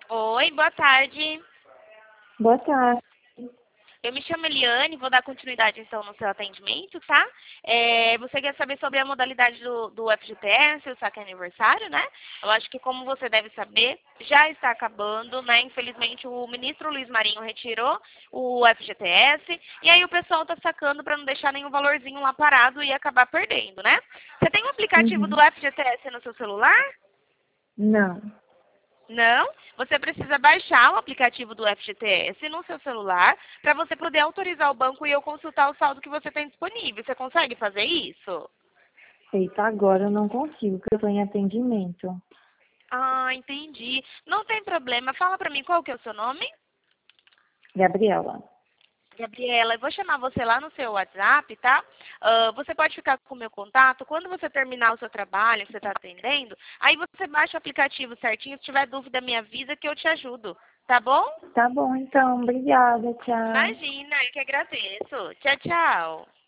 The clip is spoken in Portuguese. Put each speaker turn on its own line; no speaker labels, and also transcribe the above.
Oi, boa tarde.
Boa tarde.
Eu me chamo Eliane, vou dar continuidade então no seu atendimento, tá? Você quer saber sobre a modalidade do FGTS, o saque aniversário, né? Eu acho que, como você deve saber, já está acabando, né? Infelizmente, o ministro Luiz Marinho retirou o FGTS e aí o pessoal está sacando para não deixar nenhum valorzinho lá parado e acabar perdendo, né? Você tem um aplicativo do
Uhum.
FGTS no seu celular?
Não.
Não, você precisa baixar o aplicativo do FGTS no seu celular para você poder autorizar o banco e eu consultar o saldo que você tem disponível. Você consegue fazer isso?
Eita, agora eu não consigo, porque eu estou em atendimento.
Ah, entendi. Não tem problema. Fala para mim qual que é o seu nome?
Gabriela.
Gabriela, eu vou chamar você lá no seu WhatsApp, tá? Você pode ficar com o meu contato. Quando você terminar o seu trabalho, que você está atendendo, aí você baixa o aplicativo certinho. Se tiver dúvida, me avisa que eu te ajudo. Tá bom?
Tá bom, então. Obrigada. Tchau.
Imagina, eu que agradeço. Tchau, tchau.